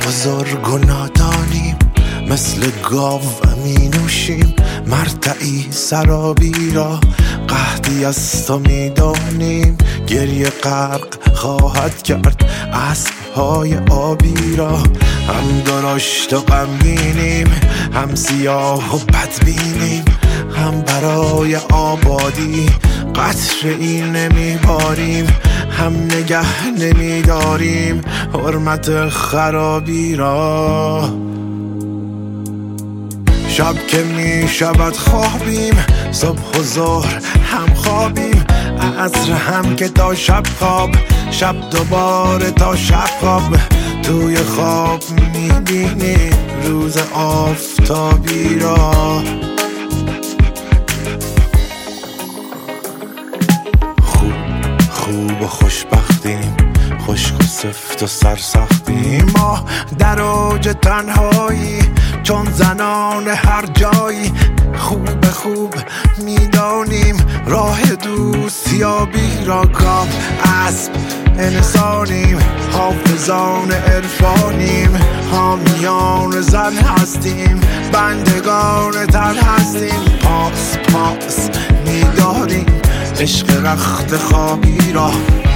بزرگ و نادانیم، مثل گاو می نوشیم مرتعی سرابی را. قحطی از تو می دانیم، گریه غرق خواهد کرد اسب‌های آبی را. هم درشت و غمگینیم، هم سیاه و بدبینیم، هم برای آبادی قطره‌ای نمیباریم، هم نگه نمیداریم حرمت خرابی را. شب که می شود خوابیم، صبح و ظهر هم خوابیم، عصر هم که تا شب خواب، شب دوباره تا شب خواب. توی خواب می بینیم روز آفتابی را. خوب و خوشبختیم، خشک و سفت و سرسختیم. ما در اوج تنهایی چون زنان هر جایی. خوب میدانیم راه دوستیابی را. گاو اسب انسانیم، حافظان عرفانیم، حامیان زن هستیم، بندگان تن هستیم. پاس میداریم عشق رخت خوابی را.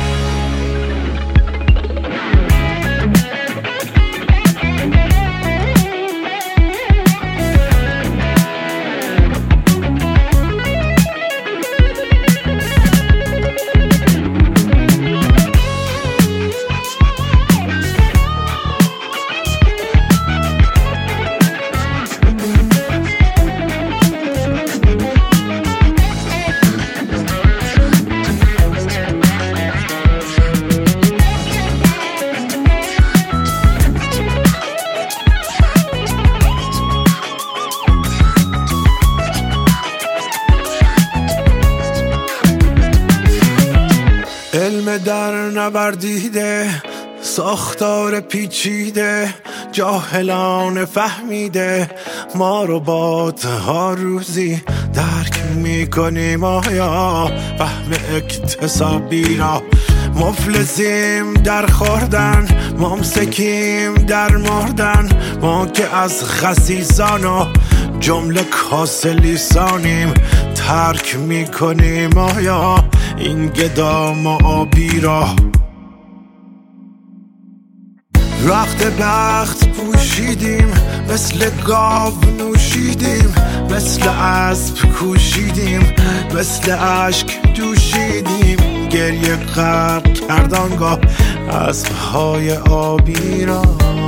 علم در نوردیده، ساختار پیچیده، جاهلان فهمیده. ما ربات ها روزی درک میکنیم آیا فهم اکتسابی را. مفلسیم در خوردن، ممسکیم در مردن. ما که از خسیسان و جمله کاسه لیسانیم، ترک میکنیم آیا این گدام و آبی را. رخت بخت پوشیدیم، مثل گاو نوشیدیم، مثل اسب کوشیدیم، مثل اشک جوشیدیم. گریه غرق کرد آنگاه اسب‌های آبی را.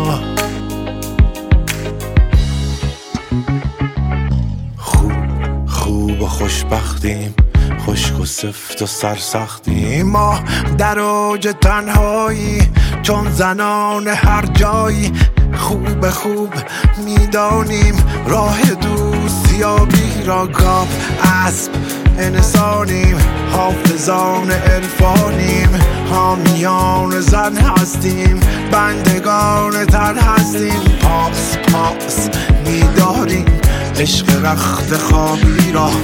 خوب و خوشبختیم، خشک و سفت و سرسختیم. ما در اوج تنهایی چون زنان هر جایی. خوب میدانیم راه دوستیابی را. گاو اسب انسانیم، حافظان عرفانیم، حامیان زن هستیم، بندگان تن هستیم. پاس میداریم عشق رخت خوابی را.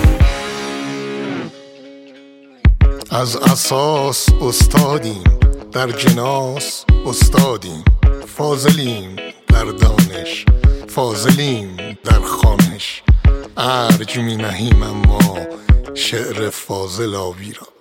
از اساس استادیم، در جناس استادیم، فاضلیم در دانش، فاضلیم در خوانش. ارج می نهیم اما شعر فاضل آبی را.